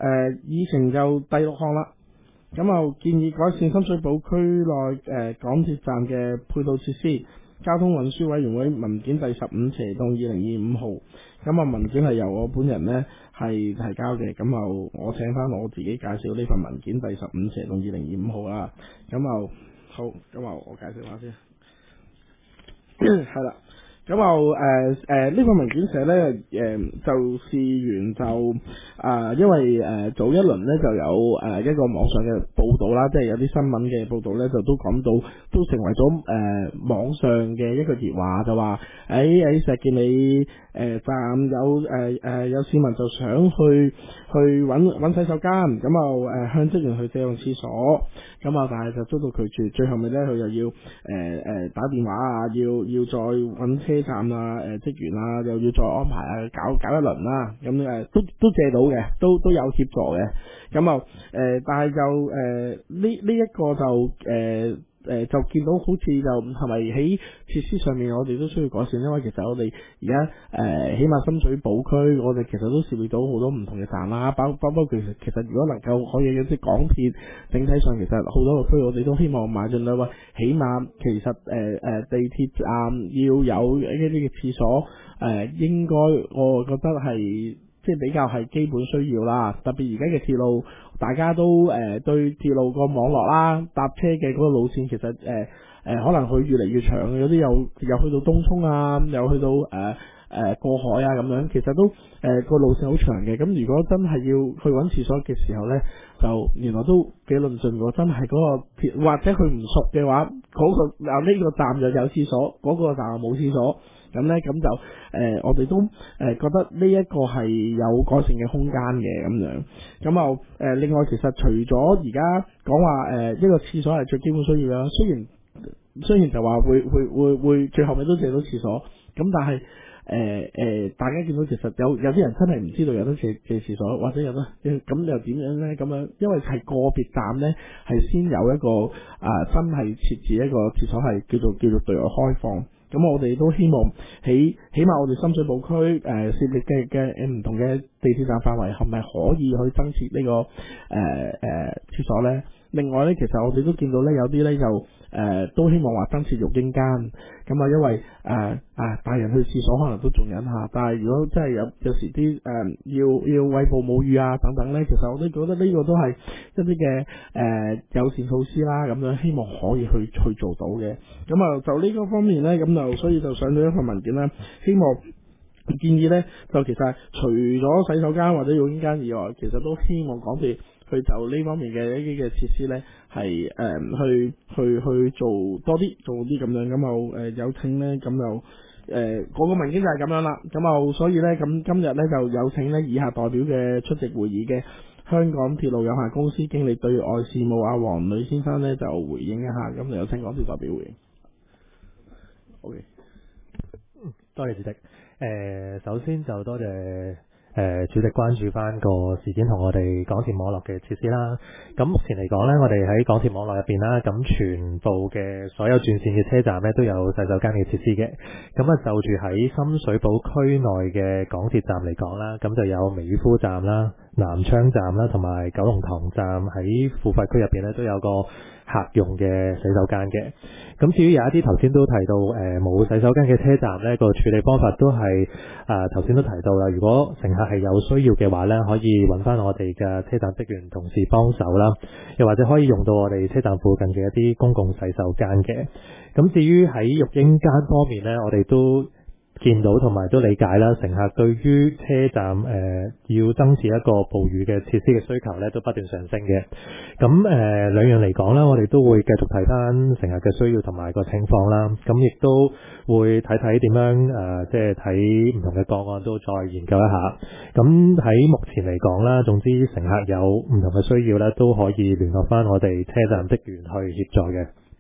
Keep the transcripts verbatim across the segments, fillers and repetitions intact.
誒議程就第六項啦。咁啊建議改善深水埗區內誒、呃、港鐵站嘅配套設施。交通運輸委員會文件第十五斜到二零二五號，咁啊文件係由我本人呢係提交嘅，咁啊我請翻我自己介紹呢份文件第十五斜到二零二五號啦。咁啊好，咁啊我介紹下先，係啦。咁就誒誒呢份文件寫咧誒、呃、就事源就啊、呃，因為誒、呃、早一輪咧就有誒、呃、一個網上嘅報導啦，即係有啲新聞嘅報導咧就都講到都成為咗誒、呃、網上嘅一個熱話，就話喺喺石硤尾誒站有誒誒、呃、有市民就想去去揾揾洗手間，咁啊誒向職員去借用廁所，咁啊但係就遭到拒絕，最後尾咧佢又要誒誒、呃、打電話啊，要要再揾車站啊，誒、呃、職員啊，又要再安排啊，搞搞一輪啦，咁誒都都借到嘅，都都有協助嘅，咁啊誒，但係就誒呢呢一個就誒。呃誒、呃、就見到好似就係咪喺設施上面我哋都需要改善，因為其實我哋而家誒起碼深水埗區，我哋其實都涉獵到好多唔同嘅站啦，包包括其實其實如果能夠可以有啲港鐵整體上其實好多個區我哋都希望邁進啦，喂，起碼其實誒誒、呃、地鐵站要有一啲嘅廁所誒、呃，應該我覺得係。即係比較係基本需要啦，特別而家嘅鐵路，大家都誒、呃、對鐵路個網絡啦，搭車嘅嗰個路線其實誒誒、呃呃、可能佢越嚟越長，有啲又又去到東涌啊，又去到誒誒、呃呃、過海啊咁樣，其實都誒個、呃、路線好長嘅。咁如果真係要去揾廁所嘅時候呢，就原來都幾論盡喎。真係嗰個鐵或者佢唔熟嘅話，嗰、那個嗱呢、這個站就有廁所，嗰、那個站就冇廁所。咁咧，咁就誒、呃，我哋都誒、呃、覺得呢一個係有改善嘅空間嘅咁樣。咁啊誒，另外其實除咗而家講話誒一個廁所係最基本需要啦，雖然雖然就話會會會會最後尾都借到廁所，咁但係誒誒，大家見到其實有有啲人真係唔知道有得借借廁所，或者有得咁又點樣咧？咁樣因為係個別站咧係先有一個啊、呃、真係設置一個廁所係叫做叫做對外開放。咁我哋都希望起起碼我哋深水埗區誒涉獵嘅嘅唔同嘅地鐵站範圍係咪可以去增設呢、這個誒誒、呃呃、廁所咧？另外咧，其實我哋都見到咧有啲咧就誒、呃、都希望話增設育嬰間，咁啊因為誒啊、呃、大人去廁所可能都仲忍下，但係如果真係有有時啲誒、呃、要要餵哺母乳啊等等咧，其實我都覺得呢個都係一啲嘅誒友善措施啦，咁樣希望可以去去做到嘅。咁啊就呢個方面咧，咁就所以就上咗一份文件啦，希望建議咧就其實除咗洗手間或者育嬰間以外，其實都希望港鐵去就呢方面嘅一啲嘅設施咧，係誒、呃、去去去做多啲做啲咁樣，咁就誒有請咧，咁就誒個個文件就係咁樣啦。咁就所以咧，咁今日咧就有請咧以下代表嘅出席會議嘅香港鐵路有限公司經理對外事務阿黃女先生咧就回應一下，咁就有請港鐵代表回應。OK， 多謝主席。誒、呃，首先就多謝。誒、呃、主席關注翻個事件同我哋港鐵網絡嘅設施啦。咁目前嚟講呢，我哋喺港鐵網絡入邊啦，咁全部嘅所有轉線嘅車站呢都有洗手間嘅設施嘅。咁啊就住喺深水埗區內嘅港鐵站嚟講啦，咁就有美孚站啦、南昌站啦，同埋九龍塘站喺付費區入邊呢都有個客用嘅洗手間嘅。咁至於有一啲頭先都提到誒冇、呃、洗手間嘅車站呢，個處理方法都係誒頭先都提到啦。如果乘客係有需要嘅話呢，可以揾翻我哋嘅車站職員同事幫手啦，又或者可以用到我哋車站附近嘅一啲公共洗手間嘅。咁至於喺育嬰間方面呢，我哋都見到同埋都理解啦，乘客對於車站誒、呃、要增設一個哺乳嘅設施嘅需求咧，都不斷上升嘅。咁誒、呃、兩樣嚟講啦，我哋都會繼續睇翻乘客嘅需要同埋個情況啦。咁亦都會睇睇點樣誒、呃，即係睇唔同嘅個案都再研究一下。咁喺目前嚟講啦，總之乘客有唔同嘅需要咧，都可以聯絡翻我哋車站職員去協助嘅。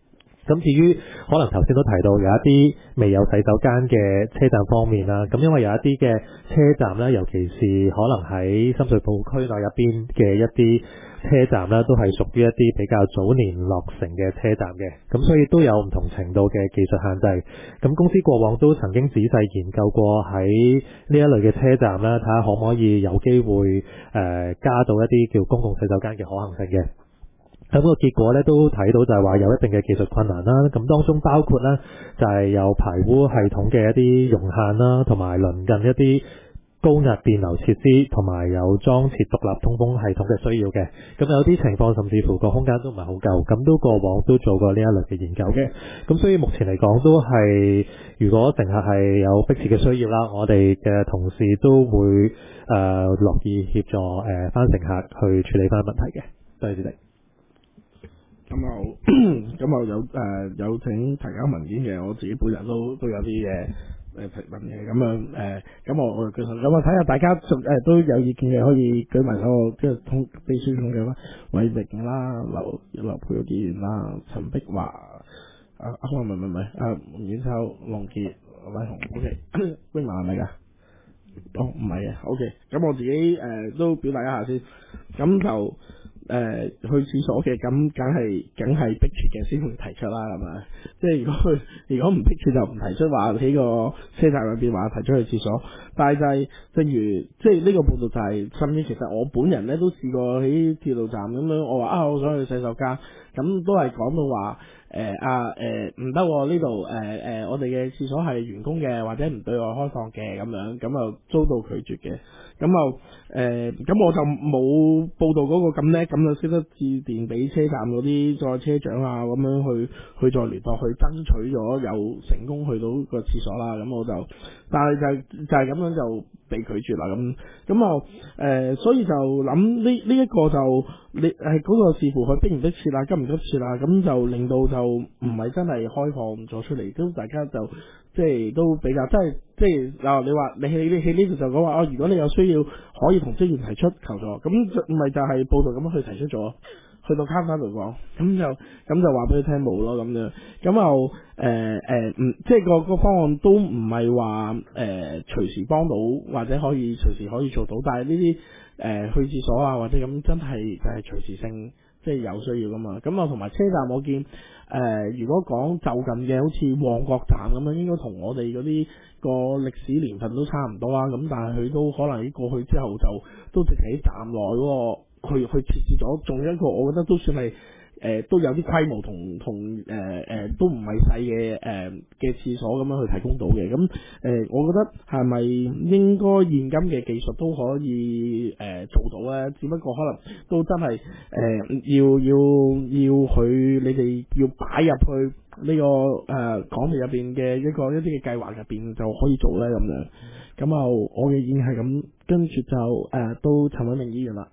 咁至於可能頭先都提到有一啲未有洗手間嘅車站方面啦，咁因為有一啲嘅車站咧，尤其是可能喺深水埗區內入邊嘅一啲車站咧，都係屬於一啲比較早年落成嘅車站嘅，咁所以都有唔同程度嘅技術限制。咁公司過往都曾經仔細研究過喺呢一類嘅車站咧，睇下可唔可以有機會誒、呃、加到一啲叫公共洗手間嘅可行性嘅。咁個結果咧都睇到就係話有一定嘅技術困難啦，咁當中包括咧就係有排污系統嘅一啲容限啦，同埋鄰近一啲高壓電流設施，同埋有裝設獨立通風系統嘅需要嘅。咁有啲情況甚至乎個空間都唔係好夠，咁都過往都做過呢一類嘅研究嘅。咁所以目前嚟講都係，如果乘客係有迫切嘅需要啦，我哋嘅同事都會誒樂意協助誒翻乘客去處理翻問題嘅。多謝主席。 咁又咁又有誒、呃、有請提交文件嘅，我自己本人都都有啲嘅誒提問嘅，咁樣誒咁我我其實咁啊睇下大家誒、呃、都有意見嘅，可以舉埋手，即係通秘書統嘅啦，韋榮啦、劉劉佩議員啦、陳碧華啊啊唔係唔係唔係啊吳婉秋、龍傑、偉雄 ，OK， 冰華係咪㗎？哦唔係啊 ，OK， 咁我自己誒、呃、都表達一下先，咁就。誒、呃、去廁所嘅咁，梗係梗係迫切嘅先會提出啦，係咪？即係如果佢如果唔迫切就唔提出話喺個車站入邊話提出去廁所。但係就係正如即係呢個報道就係，甚至其實我本人咧都試過喺鐵路站咁樣，我話啊我想去洗手間，咁都係講到話誒啊誒唔得呢度誒誒我哋嘅廁所係員工嘅或者唔對外開放嘅咁樣，咁就遭到拒絕嘅。咁就誒咁我就冇報道嗰個咁叻，咁就識得致電俾車站嗰啲再車長啊，咁樣去去再聯絡去爭取咗有成功去到個廁所啦。咁我就但係就就係咁樣就被拒絕啦。咁咁啊誒，所以就諗呢呢一個就你係嗰個視乎佢逼唔逼切啦，急唔急切啦，咁就令到就唔係真係開放咗出嚟，咁大家就即係都比較即係即係啊！你話你喺你喺呢度就講話哦，如果你有需要可以同職員提出求助，咁唔係就係報道咁樣去提出咗，去到卡卡度講，咁就咁就話俾佢聽冇咯咁樣，咁又誒誒唔即係個個方案都唔係話誒隨時幫到或者可以隨時可以做到，但係呢啲誒去廁所啊或者咁真係就係隨時性。即係有需要噶嘛，咁啊同埋車站我見誒、呃，如果講就近嘅，好似旺角站咁樣，應該同我哋嗰啲個歷史年份都差唔多啦。咁但係佢都可能喺過去之後就都直喺站內嗰個去去設置咗，仲有一個我覺得都算係。誒、呃、都有啲規模同同誒誒都唔係細嘅誒嘅廁所咁樣去提供到嘅，咁誒、呃、我覺得係咪應該現今嘅技術都可以誒、呃、做到咧？只不過可能都真係誒、呃、要要要佢你哋要擺入去呢、這個誒、呃、港鐵入邊嘅一個一啲嘅計劃入邊就可以做咧咁樣。咁啊，我嘅意見係咁，跟住就誒、呃、到陳偉明議員啦。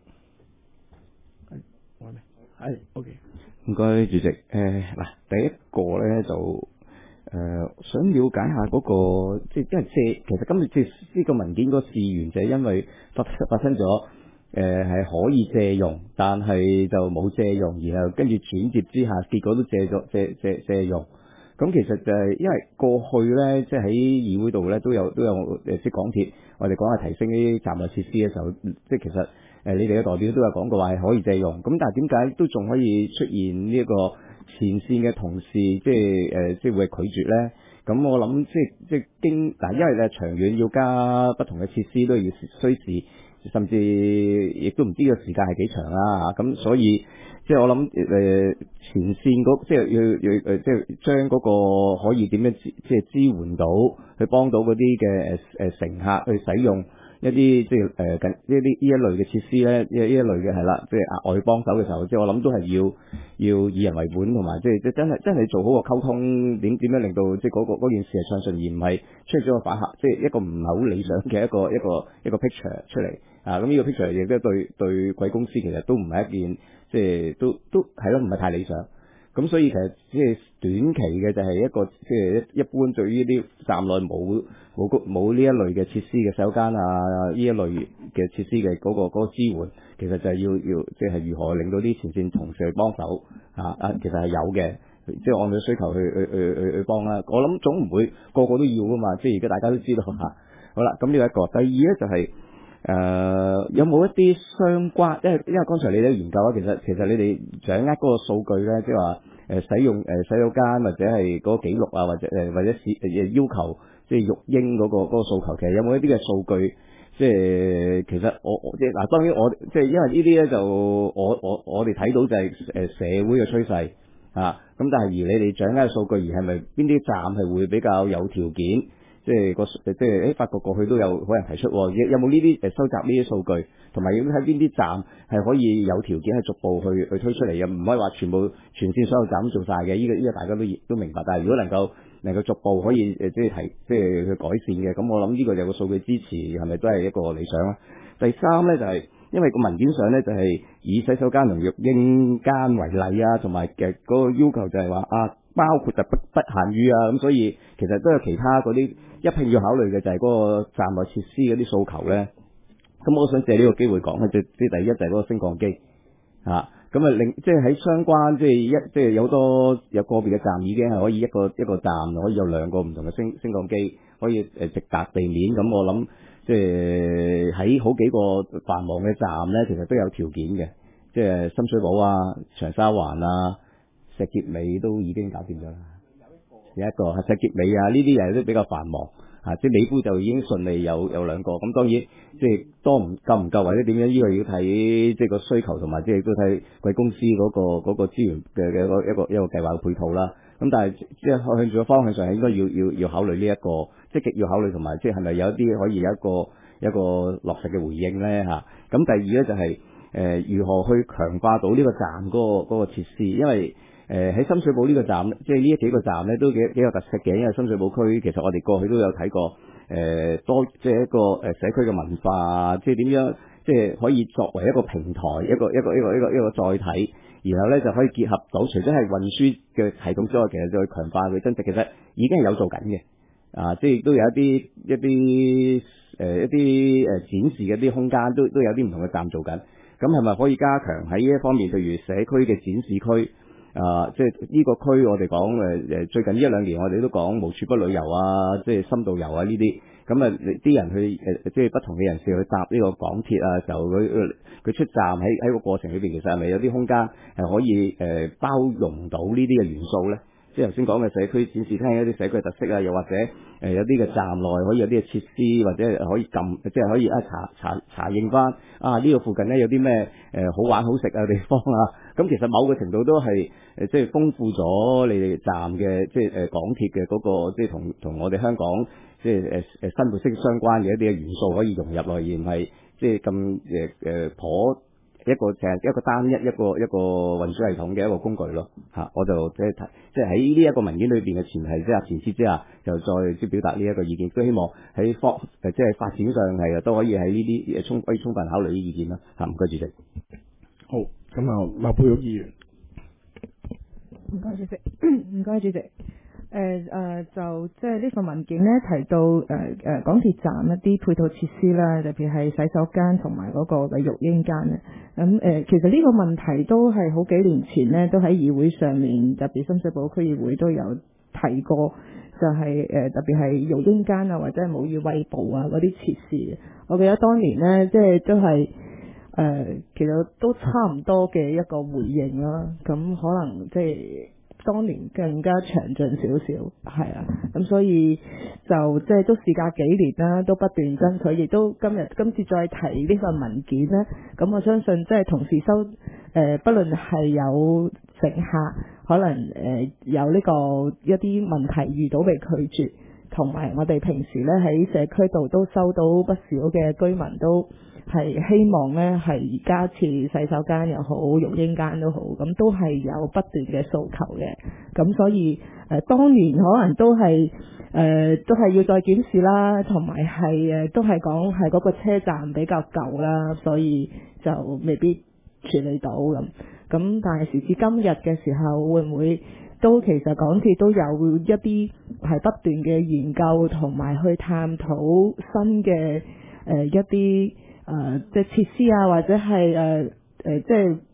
係，係 OK。 唔該，主席。誒、呃、嗱，第一個咧就誒、呃、想了解下嗰、那個，即係因為借，其實今次借呢個文件個事源就係因為發發生咗誒係可以借用，但係就冇借用，然後跟住轉接之下，結果都借咗借借借用。咁其實就係因為過去咧，即係喺議會度咧都有都有誒，即係港鐵，我哋講係提升呢啲站內設施嘅時候，即係其實。誒，你哋嘅代表都有講過話係可以借用，咁但係點解都仲可以出現呢一個前線嘅同事，即係誒、呃，即係會拒絕咧？咁我諗即係即係經嗱，因為咧長遠要加不同嘅設施都要需時，甚至亦都唔知個時間係幾長啦嚇。咁所以即係我諗誒、呃、前線嗰即係要要誒，即係將嗰個可以點樣即係支援到，去幫到嗰啲嘅誒誒乘客去使用。一啲即係誒緊呢啲呢一類嘅設施咧，呢呢一類嘅係啦，即係額外幫手嘅時候，即係我諗都係要要以人為本，同埋即係即係真係真係做好個溝通，點點樣令到即係嗰個嗰件事係暢順，而唔係出咗個反客，即係一個唔係好理想嘅一個一個一個 picture 出嚟啊！咁呢個 picture 亦都對對貴公司其實都唔係一件即係都都係咯，唔係太理想。咁所以其實即係短期嘅就係一個即係一一般對於啲站內冇冇冇呢一類嘅設施嘅洗手間啊，呢一類嘅設施嘅嗰個嗰個支援，其實就係要要即係如何令到啲前線同事去幫手啊啊，其實係有嘅。 即係按佢需求去去去去去幫啦。我諗總唔會個個都要噶嘛，即係而家大家都知道嚇。好啦，咁呢個一個，第二咧就係、是、誒、呃、有冇一啲相關，因為因為剛才你都研究啊，其實其實你哋掌握嗰個數據咧，即係話誒使用誒洗手間或者係嗰個記錄啊，或者誒或者是誒要求即係育嬰嗰個嗰個訴求，其實有冇一啲嘅數據？即係其實我我即係嗱，當然我即係因為呢啲咧就我我我哋睇到就係誒社會嘅趨勢啊，咁但係而你哋掌握嘅數據，而係咪邊啲站係會比較有條件？即係個即係誒發覺過去都有可能提出，有有冇呢啲誒收集呢啲數據，同埋要睇邊啲站係可以有條件係逐步去去推出嚟嘅，唔可以話全部全線所有站都做晒嘅。呢個呢個大家都都明白，但係如果能夠能夠逐步可以誒即係提即係去改善嘅，咁我諗呢個有個數據支持係咪都係一個理想啦？第三咧就係、是、因為個文件上咧就係、是、以洗手間同育嬰間為例啊，同埋嘅嗰個要求就係話啊，包括就不不限於啊，咁所以其實都有其他嗰啲一併要考慮嘅就係嗰個站內設施嗰啲訴求咧。咁我想借呢個機會講咧，即即第一就係嗰個升降機啊，咁啊另即係喺相關即係一即係有好多有個別嘅站已經係可以一個一個站可以有兩個唔同嘅升升降機可以誒直達地面。咁我諗即係喺好幾個繁忙嘅站咧，其實都有條件嘅，即係深水埗啊、長沙灣啊、石硤尾都已經搞掂咗啦。有一個係石硤尾啊，呢啲嘢都比較繁忙。啊！即係美孚就已經順利有有兩個，咁當然即係多唔夠唔夠或者點樣，呢、這個要睇即係個需求同埋即係都睇貴公司嗰、那個嗰、那個資源嘅嘅一個一個一個計劃嘅配套啦。咁但係即係向住個方向上係應該要要要考慮呢、這、一個積極要考慮，同埋即係係咪有一啲可以有一個一個落實嘅回應咧嚇？咁、啊、第二咧就係、是、誒、呃、如何去強化到呢個站嗰、那個嗰、那個設施，因為誒喺、呃、深水埗呢個站，即係呢幾個站咧都幾幾有特色嘅，因為深水埗區其實我哋過去都有睇過，誒、呃、多即係一個誒社區嘅文化，即係點樣即係可以作為一個平台，一個一個一個一個一個載體，然後咧就可以結合到除咗係運輸嘅系統之外，其實再強化佢增值，其實已經係有做緊嘅，啊，即係都有一啲一啲誒、呃、一啲誒展示嘅啲空間，都都有啲唔同嘅站做緊，咁係咪可以加強喺呢一方面，譬如社區嘅展示區？啊，即係呢個區我哋講誒誒，最近呢一兩年我哋都講無處不旅遊啊，即係深度遊啊呢啲，咁啊啲人去誒、呃，即係不同嘅人士去搭呢個港鐵啊，時候佢佢出站喺喺個過程裏邊，其實係咪有啲空間係可以誒、呃、包容到呢啲嘅元素咧？即係頭先講嘅社區展示廳一啲社區特色啊，又或者誒、呃、有啲嘅站內可以有啲嘅設施，或者可以撳，即係可以啊查查查認翻啊呢、這個附近咧有啲咩誒好玩好食嘅地方啊。咁其實某個程度都係誒即係豐富咗你哋站嘅即係誒港鐵嘅嗰個即係同同我哋香港即係誒誒生活息息相關嘅一啲嘅元素可以融入落，而唔係即係咁誒誒頗一個淨係一個單一一個一個運輸系統嘅一個工具咯嚇。我就即係即係喺呢一個文件裏邊嘅前提之下前設之下，就再即係表達呢一個意見，都希望喺方誒即係發展上係啊都可以喺呢啲誒充可以充分考慮啲意見啦嚇。唔該主席。 好。咁啊，麥沛玉議員， 唔該主席，唔該主席。誒、呃、誒、呃，就即係呢份文件咧提到誒誒、呃、港鐵站一啲配套設施啦，特別係洗手間同埋嗰個嘅育嬰間咧。咁、嗯、誒、呃，其實呢個問題都係好幾年前咧，都喺議會上面，特別深水埗區議會都有提過，就係、是、誒、呃、特別係育嬰間啊，或者係母乳餵哺啊嗰啲設施。我記得當年咧，即係都係。誒、呃，其實都差唔多嘅一個回應啦。咁可能即係當年更加詳盡少少，係啊。咁所以就即係都事隔幾年啦，都不斷爭取，亦都今日今次再提呢份文件咧。咁我相信即係同時收誒、呃，不論係有乘客可能誒、呃、有呢個一啲問題遇到被拒絕，同埋我哋平時咧喺社區度都收到不少嘅居民都。係希望咧，係加設洗手間又好，育嬰間都好，咁都係有不斷嘅訴求嘅。咁所以誒、呃，當年可能都係誒、呃，都係要再檢視啦，同埋係誒，都係講係嗰個車站比較舊啦，所以就未必處理到咁。咁但係時至今日嘅時候，會唔會都其實港鐵都有一啲係不斷嘅研究，同埋去探討新嘅誒、呃、一啲。誒、呃，即係設施啊，或者係誒誒，即係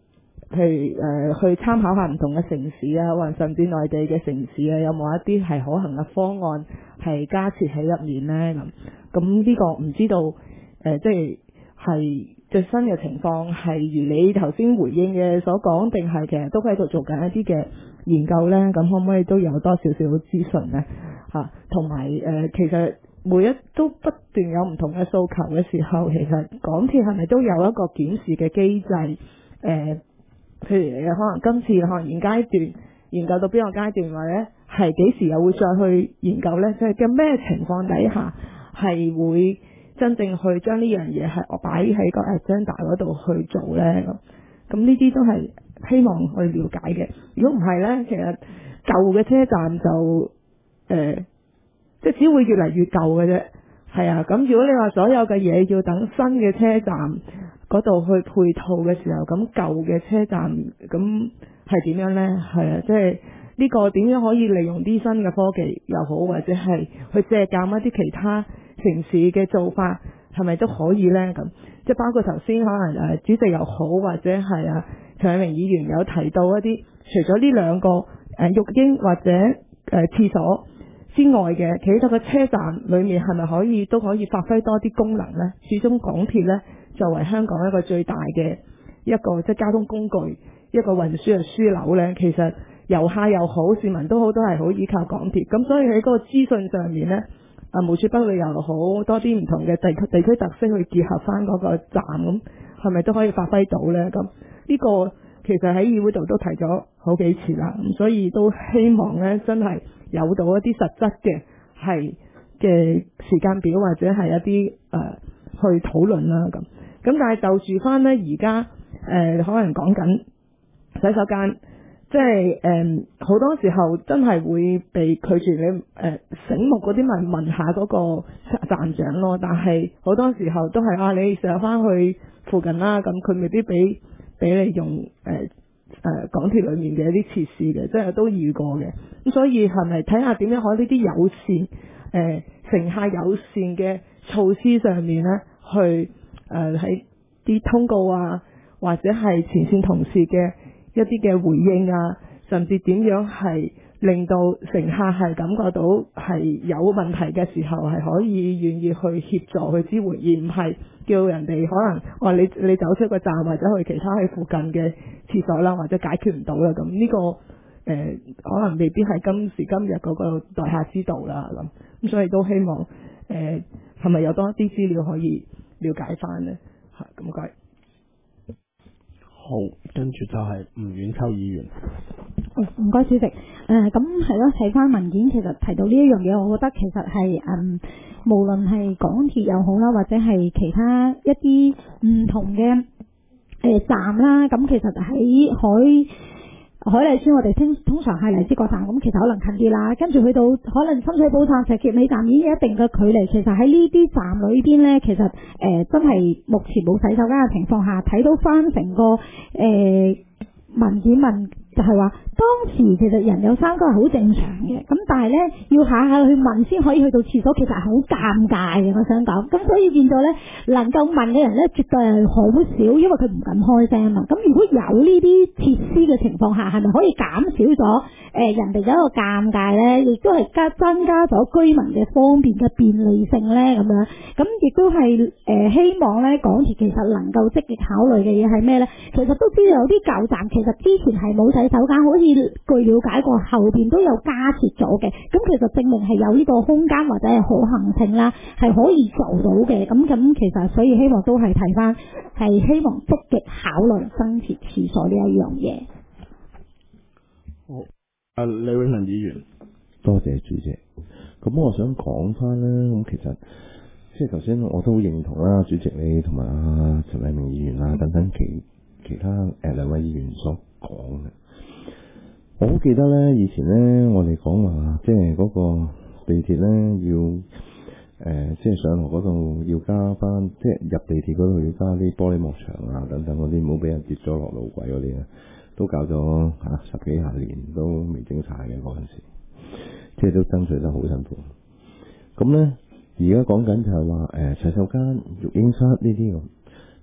譬如誒、呃、去參考下唔同嘅城市啊，或者甚至內地嘅城市啊，有冇一啲係可行嘅方案係加設喺入面呢？咁咁呢個唔知道誒、呃，即係係最新嘅情況係如你頭先回應嘅所講，定係其實都喺度做緊一啲嘅研究呢？咁可唔可以都有多少少資訊呢？嚇，同埋誒，其實每一都不斷有唔同嘅訴求嘅時候，其實港鐵係咪都有一個檢視嘅機制？誒、呃。譬如可能今次可能現階段研究到邊個階段，或者係幾時又會再去研究呢？即係嘅咩情況底下係會真正去將呢樣嘢係我擺喺個 agenda 嗰度去做呢？咁咁呢啲都係希望去了解嘅。如果唔係呢，其實舊嘅車站就誒、呃，即係只會越嚟越舊嘅啫。係啊，咁如果你話所有嘅嘢要等新嘅車站嗰度去配套嘅時候，咁舊嘅車站咁係點樣呢？係啊，即係呢個點樣可以利用啲新嘅科技又好，或者係去借鑑一啲其他城市嘅做法，係咪都可以呢？咁即係包括頭先可能誒主席又好，或者係啊陳偉明議員有提到一啲，除咗呢兩個誒育嬰或者誒廁所之外嘅，其他個車站裏面係咪可以都可以發揮多啲功能呢？始終港鐵呢，作為香港一個最大嘅一個即係交通工具，一個運輸嘅樞紐呢，其實遊客又好，市民都好，都係好依靠港鐵。咁所以喺嗰個資訊上面呢，啊無處不去又好，多啲唔同嘅地區地區特色去結合翻嗰個站，咁係咪都可以發揮到呢？咁呢個其實喺議會度都提咗好幾次啦，咁所以都希望呢，真係有到一啲實質嘅係嘅時間表，或者係一啲誒、呃、去討論啦咁。咁但係就住翻呢，而家誒可能講緊洗手間，即係誒好多時候真係會被拒絕你誒、呃、醒目嗰啲咪問下嗰個站長咯，但係好多時候都係啊你上翻去附近啦，咁佢未必俾俾你用誒誒、呃呃、港鐵裡面嘅一啲設施嘅，即係都遇過嘅。咁所以係咪睇下點樣可以呢啲友善誒、呃、乘客友善嘅措施上面咧去？誒喺啲通告啊，或者係前線同事嘅一啲嘅回應啊，甚至點樣係令到乘客係感覺到係有問題嘅時候係可以願意去協助去支援，而唔係叫人哋可能話、哦、你你走出個站或者去其他喺附近嘅廁所啦，或者解決唔到啦。咁呢、這個誒、呃、可能未必係今時今日嗰個待客之道啦。咁咁所以都希望誒係咪有多一啲資料可以了解翻呢？嚇咁該。 好，跟住就係吳婉秋議員。 唔該主席。誒咁係咯，睇翻文件其實提到呢一樣嘢，我覺得其實係嗯，無論係港鐵又好啦，或者係其他一啲唔同嘅誒、呃、站啦，咁其實喺海海麗邨我哋通通常係荔枝角站，咁其實可能近啲啦。跟住去到可能深水埗站、石硤尾站已經有一定嘅距離。其實喺呢啲站裏邊呢，其實誒、呃、真係目前冇洗手間嘅情況下，睇到翻成個誒、呃、文件問就係話，當時其實人有三急係好正常嘅，咁但係呢，要下下去問先可以去到廁所，其實係好尷尬嘅。我想講，咁所以變咗呢，能夠問嘅人呢，絕對係好少，因為佢唔敢開聲嘛。咁如果有呢啲設施嘅情況下，係咪可以減少咗誒、呃、人哋嘅一個尷尬呢？亦都係加增加咗居民嘅方便嘅便利性呢？咁樣，咁亦都係誒、呃、希望呢，港鐵其實能夠積極考慮嘅嘢係咩呢？其實都知道有啲舊站其實之前係冇洗手間，好似據了解過後邊都有加設咗嘅，咁其實證明係有呢個空間或者係可行性啦，係可以做到嘅。咁咁其實所以希望都係提翻，係希望積極考慮增設廁所呢一樣嘢。 好，阿李永能議員， 多謝主席。咁我想講翻咧，咁其實即係頭先我都好認同啦，主席你同埋阿陳偉明議員啊等等其其他誒兩位議員所講嘅。我好記得咧，以前咧，我哋講話，即係嗰個地鐵咧，要誒、呃，即係上落嗰度要加翻，即係入地鐵嗰度要加啲玻璃幕牆啊，等等嗰啲，唔好俾人跌咗落路軌嗰啲啊，都搞咗嚇、啊、十幾廿年都未整晒嘅嗰陣時，即係都爭取得好辛苦。咁咧，而家講緊就係話誒洗手間、育嬰室呢啲咁。嗱，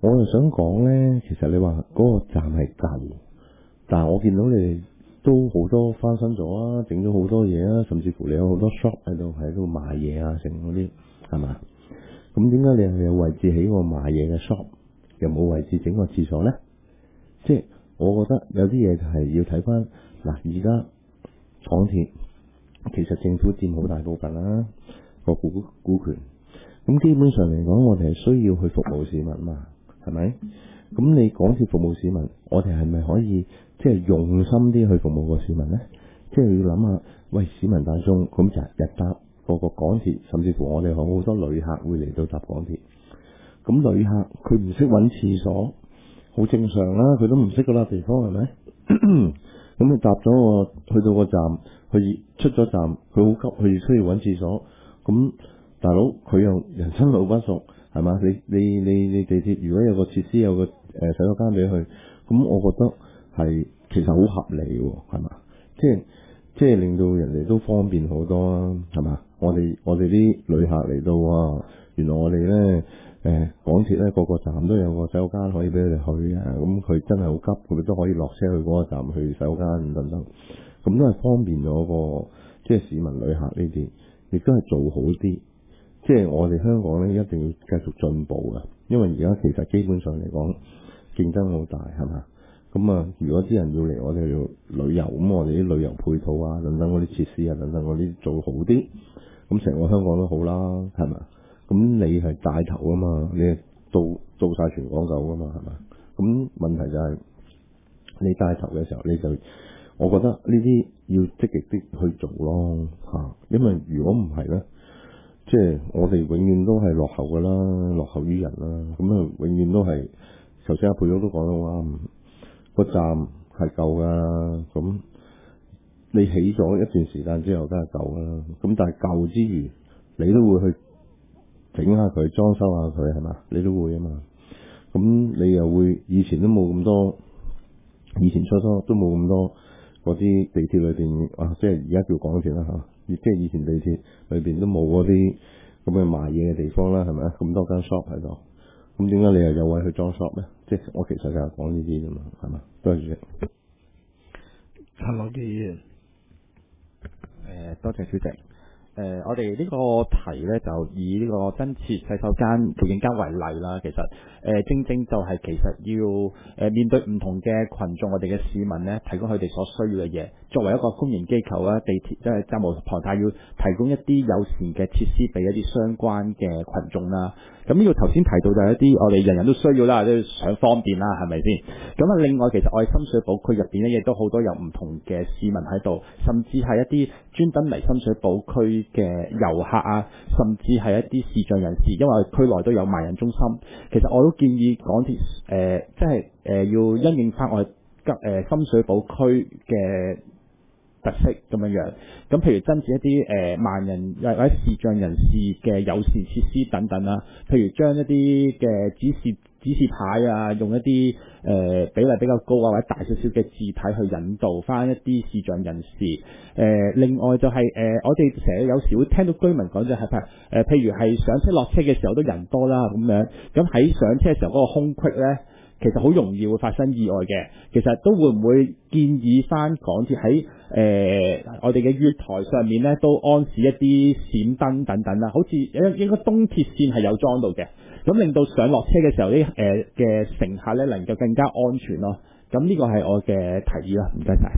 我就想講咧，其實你話嗰個站係舊，但係我見到你哋都好多翻新咗啊，整咗好多嘢啊，甚至乎你有好多 shop 喺度喺度賣嘢啊，成嗰啲係嘛？咁點解你係有位置起個賣嘢嘅 shop，又冇位置整個廁所咧？即係我覺得有啲嘢就係要睇翻嗱，而家港鐵其實政府佔好大部分啦個股股權，咁基本上嚟講，我哋係需要去服務市民嘛，係咪？咁你港鐵服務市民，我哋係咪可以即係用心啲去服務個市民咧？即係要諗下，喂，市民大眾咁就日搭個個港鐵，甚至乎我哋好多旅客會嚟到搭港鐵。咁旅客佢唔識揾廁所，好正常啦，佢都唔識嗰笪地方係咪？咁你搭咗個去到個站，佢出咗站，佢好急，佢需要揾廁所。咁大佬佢又人生路不熟，係嘛？你你你你地鐵如果有個設施，有個誒、呃、洗手間俾佢，咁我覺得係其實好合理喎，係嘛？即係即係令到人哋都方便好多啊，係嘛？我哋我哋啲旅客嚟到啊，原來我哋咧誒港鐵咧個個站都有個洗手間可以俾佢哋去啊，咁佢真係好急，佢哋都可以落車去嗰個站去洗手間等等，咁都係方便咗個即係市民旅客呢啲，亦都係做好啲。即係我哋香港咧一定要繼續進步噶，因為而家其實基本上嚟講競爭好大，係嘛？咁啊，如果啲人要嚟我哋要旅遊，咁我哋啲旅遊配套啊，等等嗰啲設施啊，等等嗰啲做好啲，咁成個香港都好啦，係嘛？咁你係帶頭啊嘛，你係到到晒全港九噶嘛，係嘛？咁問題就係、是、你帶頭嘅時候，你就我覺得呢啲要積極啲去做咯嚇，因為如果唔係咧。即係我哋永遠都係落後噶啦，落後於人啦。咁啊，永遠都係頭先阿佩佬都講得啱，個站係舊噶。咁你起咗一段時間之後，梗係舊啦。咁但係舊之餘，你都會去整下佢，裝修下佢，係嘛？你都會啊嘛。咁你又會以前都冇咁多，以前初初都冇咁多嗰啲地鐵裏邊啊，即係而家叫港鐵啦嚇。即係以前地鐵裏邊都冇嗰啲咁嘅賣嘢嘅地方啦，係咪啊？咁多間 shop 喺度，咁點解你又有位去裝 shop 咧？即係我其實就係講呢啲啫嘛，係嘛？多謝主席。 陳樂基議員， 誒，多謝主席。誒、呃，我哋呢個題呢，就以呢個增設洗手間條件間為例啦。其實誒、呃，正正就係其實要誒、呃、面對唔同嘅群眾，我哋嘅市民呢，提供佢哋所需要嘅嘢。作為一個公營機構啦，地鐵即係責無旁貸要提供一啲友善嘅設施俾一啲相關嘅群眾啦。咁呢個頭先提到就係一啲我哋人人都需要啦，都想方便啦，係咪先？咁啊，另外其實我哋深水埗區入邊咧，亦都好多有唔同嘅市民喺度，甚至係一啲專登嚟深水埗區嘅遊客啊，甚至係一啲視障人士，因為區內都有盲人中心。其實我都建議港鐵誒，即係誒要因應翻我哋吉誒深水埗區嘅特色咁樣樣，咁譬如增設一啲誒盲人或者視障人士嘅友善設施等等啦，譬如將一啲嘅指示指示牌啊，用一啲誒、呃、比例比較高啊或者大少少嘅字體去引導翻一啲視障人士。誒、呃、另外就係、是、誒、呃、我哋成日有時會聽到居民講就係譬誒譬如係上車落車嘅時候都人多啦咁樣，咁喺上車嘅時候嗰個空隙咧，其實好容易會發生意外嘅。其實都會唔會建議翻港鐵喺誒我哋嘅月台上面咧都安置一啲閃燈等等啦，好似應應該東鐵線係有裝到嘅，咁令到上落車嘅時候啲誒嘅乘客咧能夠更加安全咯。咁呢個係我嘅提議啦，唔該晒。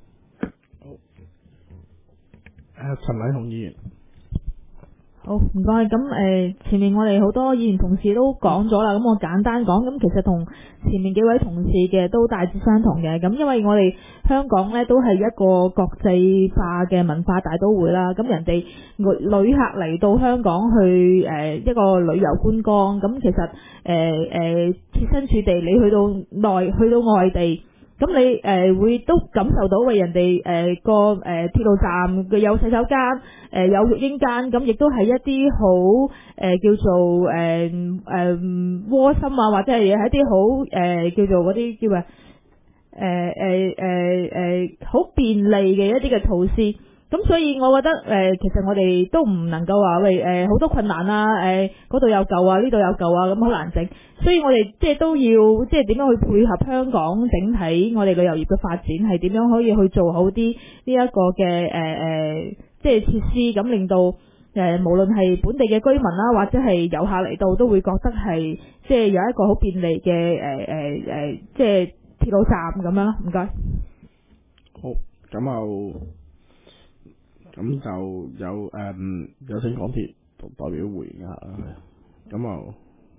好，誒陳偉雄議員。 好，唔該。咁誒、呃，前面我哋好多議員同事都講咗啦，咁我簡單講，咁其實同前面幾位同事嘅都大致相同嘅。咁因為我哋香港咧都係一個國際化嘅文化大都會啦，咁人哋旅客嚟到香港去誒、呃、一個旅遊觀光，咁其實誒誒、呃呃、設身處地，你去到內去到外地。咁你誒、呃、會都感受到為人哋誒、呃、個誒、呃、鐵路站嘅有洗手間，誒、呃、有育嬰間，咁亦都係一啲好誒叫做誒誒窩心啊，或者係一啲好誒叫做嗰啲叫咩誒誒誒誒好便利嘅一啲嘅措施。咁咁所以我覺得誒、呃，其實我哋都唔能夠話喂誒好多困難啊，誒嗰度有舊啊，呢度有舊啊，咁好難整。所以我哋即係都要即係點樣去配合香港整體我哋旅遊業嘅發展，係點樣可以去做好啲呢一個嘅誒誒，即係設施，咁令到誒、呃、無論係本地嘅居民啦，或者係遊客嚟到都會覺得係即係有一個好便利嘅誒誒誒，即係鐵路站咁樣咯。唔該。 好，咁就咁就有誒、嗯、有請港鐵代表回應下，咁就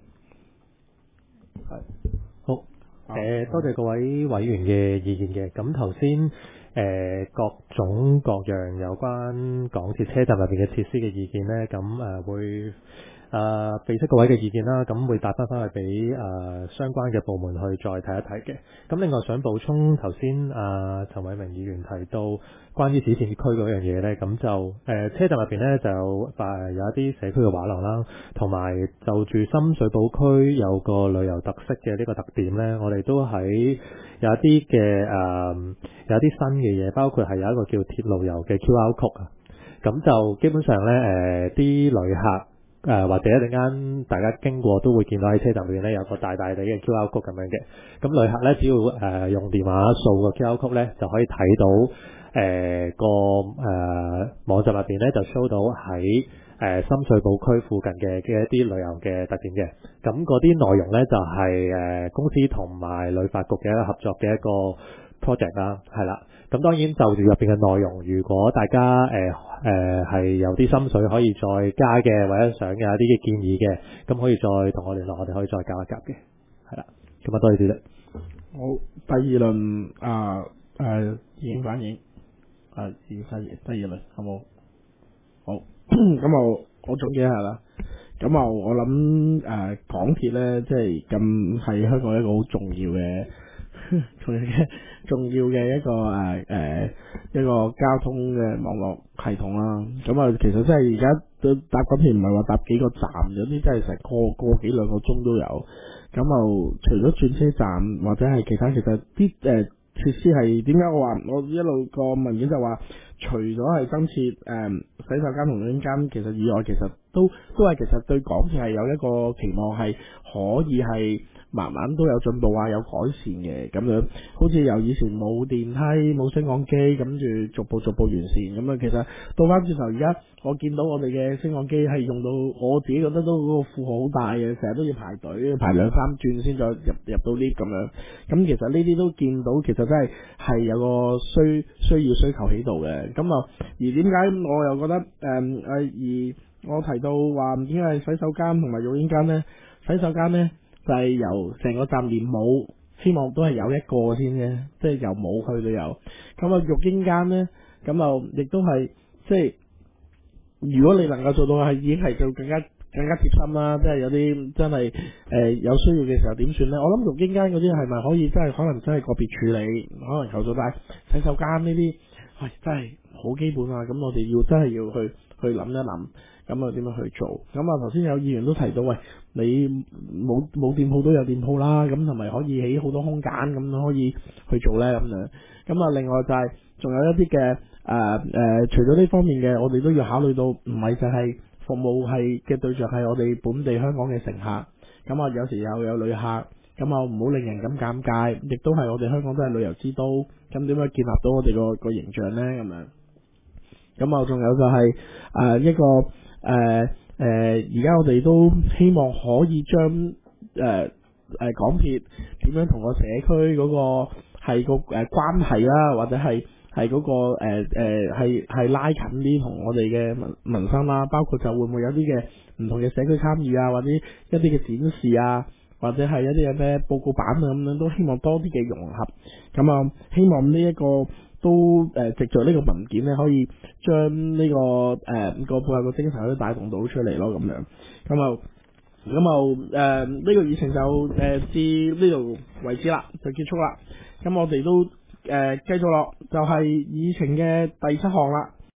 係好誒、呃，多謝各位委員嘅意見嘅。咁頭先誒各種各樣有關港鐵車站入邊嘅設施嘅意見咧，咁誒、呃、會。誒、呃，俾出各位嘅意見啦，咁會帶翻翻去俾誒、呃、相關嘅部門去再睇一睇嘅。咁另外想補充頭先誒陳偉明議員提到關於指定區嗰樣嘢咧，咁就誒、呃、車站入邊咧就有誒有一啲社區嘅畫廊啦，同埋就住深水埗區有個旅遊特色嘅呢個特點咧，我哋都喺有一啲嘅誒有一啲新嘅嘢，包括係有一個叫鐵路遊嘅 Q R code 啊，咁就基本上咧誒啲旅客。誒、呃、或者一陣間大家經過都會見到喺車站裏邊咧有個大大地嘅 Q R code 咁樣嘅，咁旅客咧只要誒、呃、用電話掃個 Q R code 咧就可以睇到誒、呃、個誒、呃、網站入邊咧就 show 到喺誒、呃、深水埗區附近嘅嘅一啲旅遊嘅特點嘅，咁嗰啲內容咧就係、是、誒、呃、公司同埋旅發局嘅一個合作嘅一個 project 啦，係啦。咁當然就住入邊嘅內容，如果大家誒誒係有啲心水可以再加嘅，或者想有一啲嘅建議嘅，咁可以再同我聯絡，我哋可以再夾一夾嘅，係啦。咁啊，多謝主席。 好，第二輪啊誒意見反映啊意見反映，第二輪好冇？好，咁我我總結一下啦。咁啊，我諗誒、呃、港鐵咧，即係咁係香港一個好重要嘅。重要嘅重要嘅一個誒誒、呃呃、一個交通嘅網絡系統啦，咁啊其實真係而家都搭港鐵唔係話搭幾個站，有啲真係成個個幾兩個鐘都有。咁啊除咗轉車站或者係其他，其實啲誒設施係點解我話我一路個文件就話，除咗係增設誒、呃、洗手間同泳間，其實以外其實都都係其實對港鐵係有一個期望係可以係。慢慢都有進步啊，有改善嘅咁樣，好似由以前冇電梯、冇升降機，跟住逐步逐步完善咁啊。其實到翻轉頭，而家我見到我哋嘅升降機係用到，我自己覺得都嗰個負荷好大嘅，成日都要排隊排兩三轉先再入入到 lift 咁樣。咁其實呢啲都見到，其實真係係有個需需要需求喺度嘅。咁啊，而點解我又覺得誒誒、嗯？而我提到話點解係洗手間同埋浴衣間呢？洗手間呢？就係由成個站連冇，希望都係有一個先啫，即係由冇去到有。咁啊，浴巾間咧，咁啊，亦都係即係，如果你能夠做到係已經係做更加更加貼心啦，即係有啲真係誒、呃、有需要嘅時候點算咧？我諗浴巾間嗰啲係咪可以真係可能真係個別處理，可能求助，但係洗手間呢啲，喂真係好基本啊！咁我哋要真係要去去諗一諗。咁啊，點樣去做？咁啊，頭先有議員都提到，喂，你冇冇店鋪都有店鋪啦，咁同埋可以起好多空間，咁可以去做咧，咁樣。咁啊，另外就係、是、仲有一啲嘅誒誒，除咗呢方面嘅，我哋都要考慮到，唔係就係服務係嘅對象係我哋本地香港嘅乘客。咁啊，有時又有，有旅客，咁啊唔好令人咁尷尬，亦都係我哋香港都係旅遊之都，咁點樣建立到我哋個個形象咧？咁樣。咁啊，仲有就係、是、誒、呃、一個。誒誒，而、呃、家、呃、我哋都希望可以將誒誒港鐵點樣同個社區嗰個係個誒、呃、關係啦，或者係係嗰個誒誒係係拉近啲同我哋嘅民民生啦，包括就會唔會有啲嘅唔同嘅社區參與啊，或者一啲嘅展示啊，或者係一啲嘅咩報告版啊咁樣，都希望多啲嘅融合。咁啊，希望呢、這、一個。都誒、呃、藉著呢個文件咧，可以將呢、這個誒、呃、個背後個精神都帶動到出嚟咯，咁樣咁啊，咁啊誒呢個議程就誒、呃、至呢度為止啦，就結束啦。咁我哋都誒繼續落，就係、是、議程嘅第七項啦。